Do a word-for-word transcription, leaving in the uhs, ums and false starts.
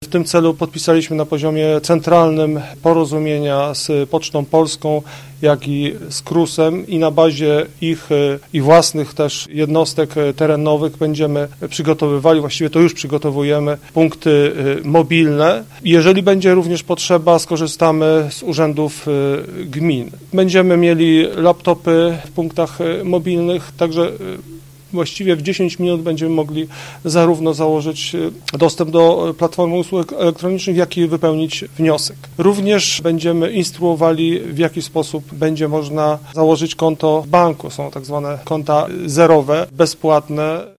W tym celu podpisaliśmy na poziomie centralnym porozumienia z Pocztą Polską, jak i z KRUS-em i na bazie ich i własnych też jednostek terenowych będziemy przygotowywali, właściwie to już przygotowujemy punkty mobilne. Jeżeli będzie również potrzeba, skorzystamy z urzędów gmin. Będziemy mieli laptopy w punktach mobilnych, także właściwie w dziesięć minut będziemy mogli zarówno założyć dostęp do platformy usług elektronicznych, jak i wypełnić wniosek. Również będziemy instruowali, w jaki sposób będzie można założyć konto w banku. Są tak zwane konta zerowe, bezpłatne.